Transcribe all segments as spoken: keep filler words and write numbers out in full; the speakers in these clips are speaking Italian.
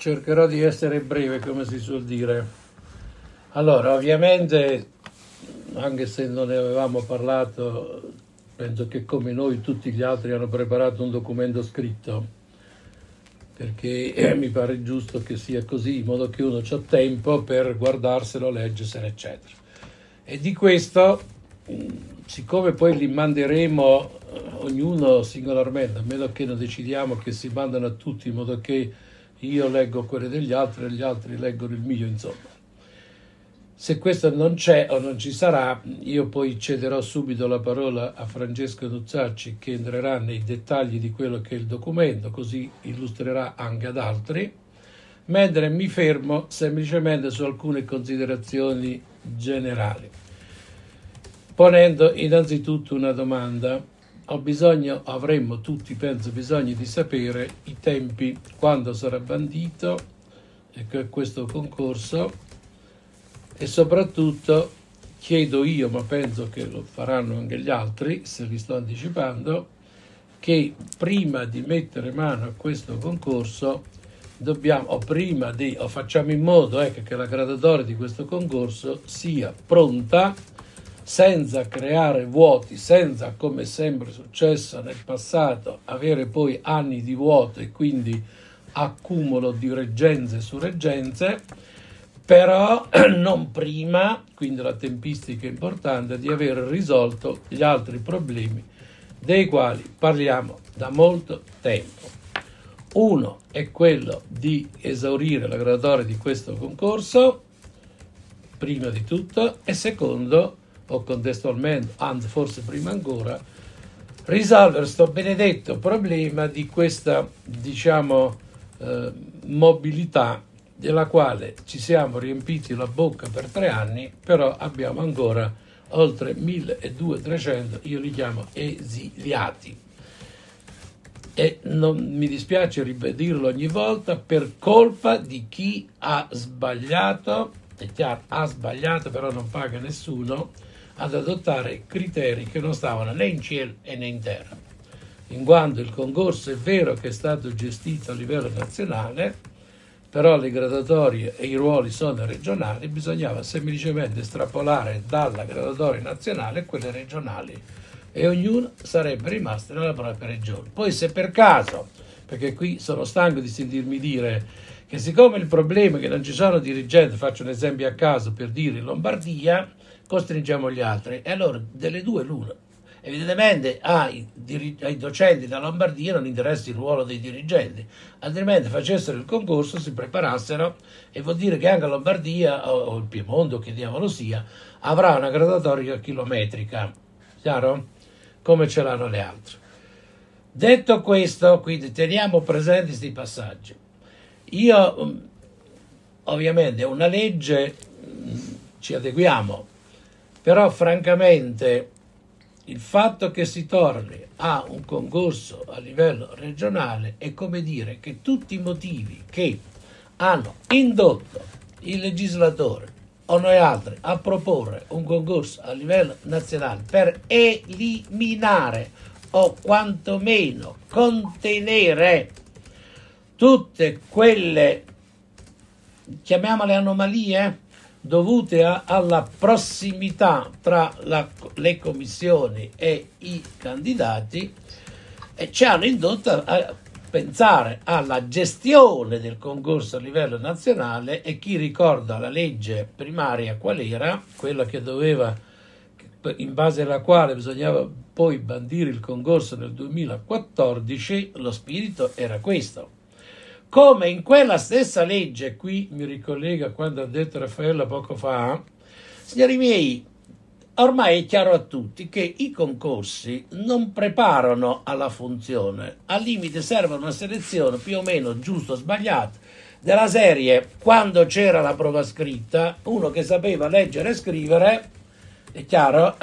cercherò di essere breve, come si suol dire. Allora, ovviamente, anche se non ne avevamo parlato, penso che come noi tutti gli altri hanno preparato un documento scritto, perché eh, mi pare giusto che sia così, in modo che uno c'ha tempo per guardarselo, leggerselo, eccetera. E di questo, siccome poi li manderemo eh, ognuno singolarmente, a meno che non decidiamo che si mandano a tutti, in modo che io leggo quelle degli altri e gli altri leggono il mio, insomma. Se questo non c'è o non ci sarà, io poi cederò subito la parola a Francesco Nuzzacci, che entrerà nei dettagli di quello che è il documento, così illustrerà anche ad altri, mentre mi fermo semplicemente su alcune considerazioni generali, ponendo innanzitutto una domanda. Ho bisogno, avremmo tutti, penso, bisogno di sapere i tempi, quando sarà bandito questo concorso, e soprattutto chiedo io, ma penso che lo faranno anche gli altri, se li sto anticipando, che prima di mettere mano a questo concorso dobbiamo, o prima di, o facciamo in modo ecco, che la graduatoria di questo concorso sia pronta, senza creare vuoti, senza, come sempre successo nel passato, avere poi anni di vuoto e quindi accumulo di reggenze su reggenze, però non prima, quindi la tempistica è importante, di aver risolto gli altri problemi dei quali parliamo da molto tempo. Uno è quello di esaurire la graduatoria di questo concorso, prima di tutto, e secondo, o contestualmente, anzi forse prima ancora, risolvere sto benedetto problema di questa, diciamo, eh, mobilità della quale ci siamo riempiti la bocca per tre anni, però abbiamo ancora oltre milleduecento, io li chiamo esiliati. E non mi dispiace ripeterlo ogni volta, per colpa di chi ha sbagliato, è chiaro, ha sbagliato, però non paga nessuno, ad adottare criteri che non stavano né in cielo né in terra, in quanto il concorso è vero che è stato gestito a livello nazionale, però le graduatorie e i ruoli sono regionali, bisognava semplicemente estrapolare dalla graduatoria nazionale a quelle regionali e ognuno sarebbe rimasto nella propria regione. Poi se per caso, perché qui sono stanco di sentirmi dire che siccome il problema è che non ci sono dirigenti, faccio un esempio a caso per dire in Lombardia, costringiamo gli altri, e allora delle due l'una. Evidentemente ai, ai docenti della Lombardia non interessa il ruolo dei dirigenti, altrimenti facessero il concorso, si preparassero, e vuol dire che anche la Lombardia o, o il Piemonte, o che diavolo sia, avrà una graduatoria chilometrica, chiaro? Come ce l'hanno le altre. Detto questo, quindi teniamo presenti questi passaggi. Io ovviamente una legge ci adeguiamo, però francamente il fatto che si torni a un concorso a livello regionale è come dire che tutti i motivi che hanno indotto il legislatore o noi altri a proporre un concorso a livello nazionale per eliminare o quantomeno contenere tutte quelle, chiamiamole anomalie, dovute a, alla prossimità tra la, le commissioni e i candidati, e ci hanno indotto a pensare alla gestione del concorso a livello nazionale. E chi ricorda la legge primaria qual era, quella che doveva, in base alla quale bisognava poi bandire il concorso nel duemilaquattordici, lo spirito era questo. Come in quella stessa legge, qui mi ricollega a quando ha detto Raffaella poco fa, signori miei, ormai è chiaro a tutti che i concorsi non preparano alla funzione, al limite servono una selezione più o meno giusta o sbagliata, della serie, quando c'era la prova scritta, uno che sapeva leggere e scrivere, è chiaro,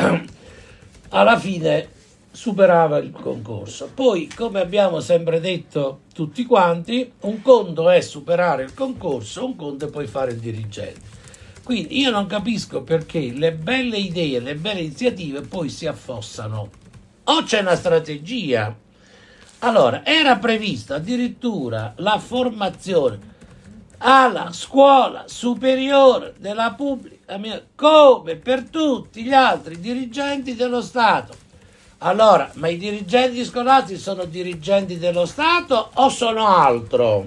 alla fine superava il concorso. Poi, come abbiamo sempre detto tutti quanti, un conto è superare il concorso, un conto è poi fare il dirigente. Quindi io non capisco perché le belle idee, le belle iniziative poi si affossano. O c'è una strategia. Allora, era prevista addirittura la formazione alla scuola superiore della pubblica amministrazione come per tutti gli altri dirigenti dello Stato. Allora, ma i dirigenti scolastici sono dirigenti dello Stato o sono altro?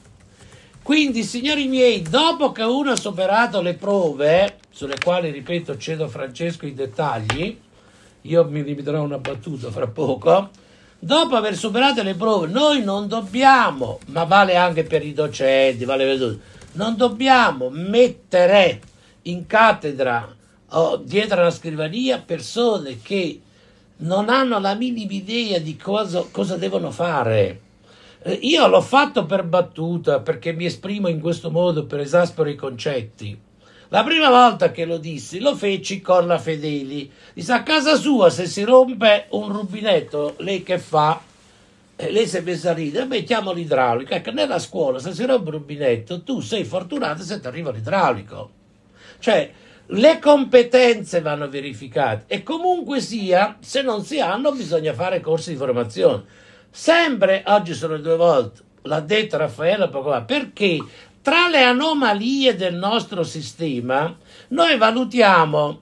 Quindi, signori miei, dopo che uno ha superato le prove, sulle quali, ripeto, cedo a Francesco i dettagli, io mi limiterò a una battuta fra poco, dopo aver superato le prove, noi non dobbiamo, ma vale anche per i docenti, vale per tutti, non dobbiamo mettere in cattedra o dietro alla scrivania persone che non hanno la minima idea di cosa, cosa devono fare. Eh, io l'ho fatto per battuta, perché mi esprimo in questo modo per esaspero i concetti. La prima volta che lo dissi, lo feci con la Fedeli. Disse, a casa sua se si rompe un rubinetto, lei che fa? Eh, lei si è messa a ridere, beh, chiamo l'idraulico. Ecco, nella scuola se si rompe un rubinetto, tu sei fortunato se ti arriva l'idraulico. Cioè, le competenze vanno verificate e comunque sia, se non si hanno, bisogna fare corsi di formazione. Sempre, oggi sono due volte, l'ha detto Raffaella poco fa, perché tra le anomalie del nostro sistema noi valutiamo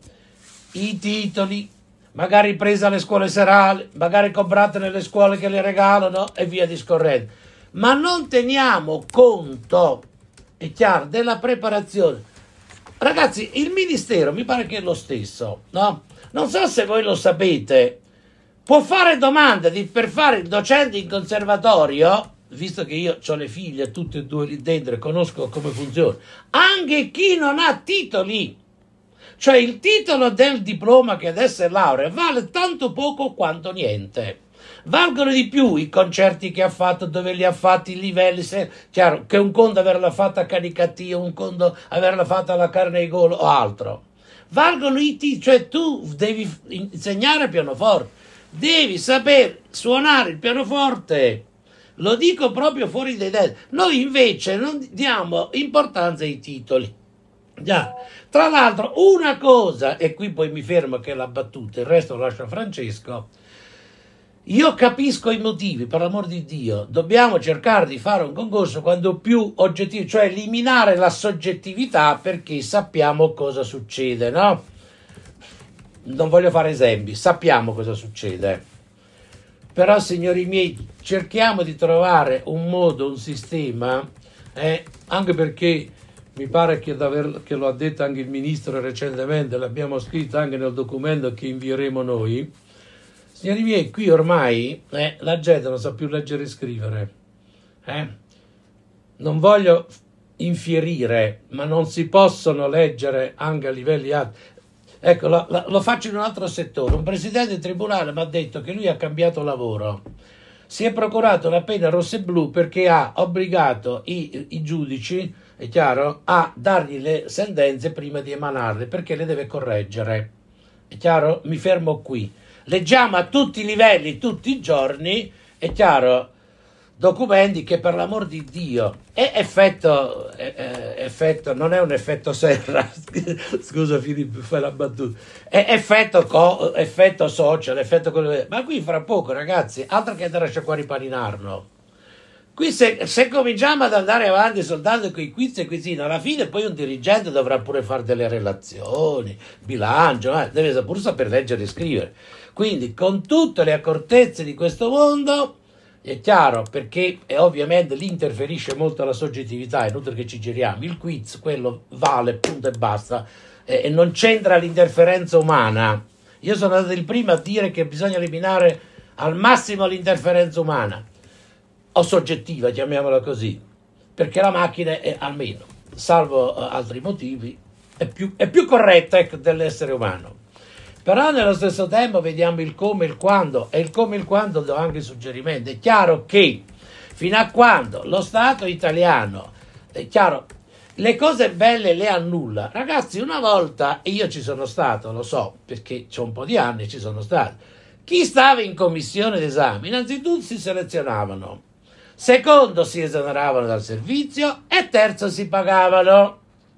i titoli, magari presi alle scuole serali, magari comprate nelle scuole che le regalano e via discorrendo, ma non teniamo conto, è chiaro, della preparazione. Ragazzi, il ministero mi pare che è lo stesso, no? Non so se voi lo sapete, può fare domanda di, per fare il docente in conservatorio, visto che io ho le figlie tutte e due lì dentro e conosco come funziona, anche chi non ha titoli. Cioè il titolo del diploma, che adesso è laurea, vale tanto poco quanto niente. Valgono di più i concerti che ha fatto, dove li ha fatti, i livelli, se, chiaro che un conto averla fatta a Canicattì, un conto averla fatta alla Carnegolo o altro. Valgono i titoli, cioè tu devi insegnare il pianoforte, devi saper suonare il pianoforte. Lo dico proprio fuori dai denti. Noi invece non diamo importanza ai titoli. Già. Tra l'altro, una cosa, e qui poi mi fermo che è la battuta, il resto lo lascio a Francesco. Io capisco i motivi, per l'amor di Dio, dobbiamo cercare di fare un concorso quando più oggettivo, cioè eliminare la soggettività, perché sappiamo cosa succede, no? Non voglio fare esempi, sappiamo cosa succede. Però, signori miei, cerchiamo di trovare un modo, un sistema, eh, anche perché mi pare che, aver, che lo ha detto anche il ministro recentemente, l'abbiamo scritto anche nel documento che invieremo noi. Signori miei, qui ormai eh, la gente non sa più leggere e scrivere. Eh? Non voglio infierire, ma non si possono leggere anche a livelli alti. Ecco, lo, lo faccio in un altro settore. Un presidente del tribunale mi ha detto che lui ha cambiato lavoro. Si è procurato una penna rossa e blu perché ha obbligato i, i giudici, è chiaro, a dargli le sentenze prima di emanarle, perché le deve correggere. È chiaro? Mi fermo qui. Leggiamo a tutti i livelli, tutti i giorni, è chiaro, documenti che per l'amor di Dio è effetto, è, è effetto, non è un effetto serra, scusa Filippo, fai la battuta, è effetto, co, effetto social, effetto quello, ma qui fra poco ragazzi, altro che andare a sciacquare i panni in Arno. Qui se, se cominciamo ad andare avanti soltanto con i quiz e quizino, alla fine poi un dirigente dovrà pure fare delle relazioni, bilancio, eh, deve pure saper leggere e scrivere. Quindi con tutte le accortezze di questo mondo, è chiaro, perché e ovviamente lì interferisce molto la soggettività, è inutile che ci giriamo, il quiz, quello vale, punto e basta, eh, e non c'entra l'interferenza umana. Io sono stato il primo a dire che bisogna eliminare al massimo l'interferenza umana, o soggettiva, chiamiamola così, perché la macchina è, almeno, salvo uh, altri motivi, è più, è più corretta, ecco, dell'essere umano. Però nello stesso tempo vediamo il come e il quando, e il come e il quando do anche suggerimenti. È chiaro che fino a quando lo Stato italiano, è chiaro, le cose belle le annulla. Ragazzi, una volta, e io ci sono stato, lo so, perché c'ho un po' di anni, ci sono stato, chi stava in commissione d'esame, innanzitutto si selezionavano, secondo si esoneravano dal servizio e terzo si pagavano.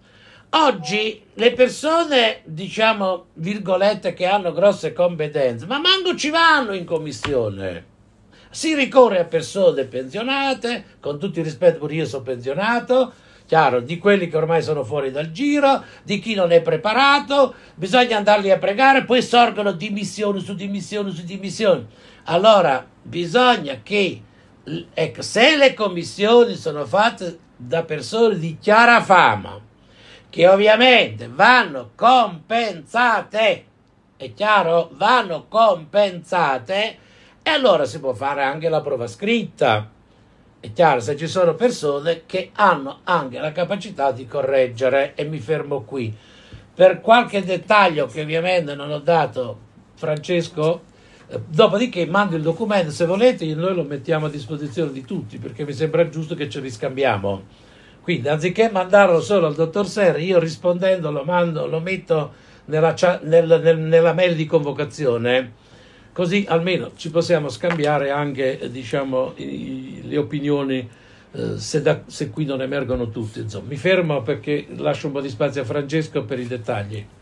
Oggi le persone, diciamo, virgolette, che hanno grosse competenze, ma manco ci vanno in commissione. Si ricorre a persone pensionate, con tutto il rispetto, pure io sono pensionato, chiaro, di quelli che ormai sono fuori dal giro, di chi non è preparato, bisogna andarli a pregare, poi sorgono dimissioni su dimissioni su dimissioni. Allora bisogna che, ecco, se le commissioni sono fatte da persone di chiara fama, che ovviamente vanno compensate, è chiaro? Vanno compensate, e allora si può fare anche la prova scritta. È chiaro, se ci sono persone che hanno anche la capacità di correggere, e mi fermo qui. Per qualche dettaglio che ovviamente non ho dato, Francesco, eh, dopodiché mando il documento, se volete noi lo mettiamo a disposizione di tutti, perché mi sembra giusto che ci riscambiamo. Quindi anziché mandarlo solo al dottor Serri, io rispondendo lo mando, lo metto nella, nel, nel, nella mail di convocazione, così almeno ci possiamo scambiare anche, diciamo, i, le opinioni, eh, se, da, se qui non emergono tutte. Insomma, mi fermo perché lascio un po' di spazio a Francesco per i dettagli.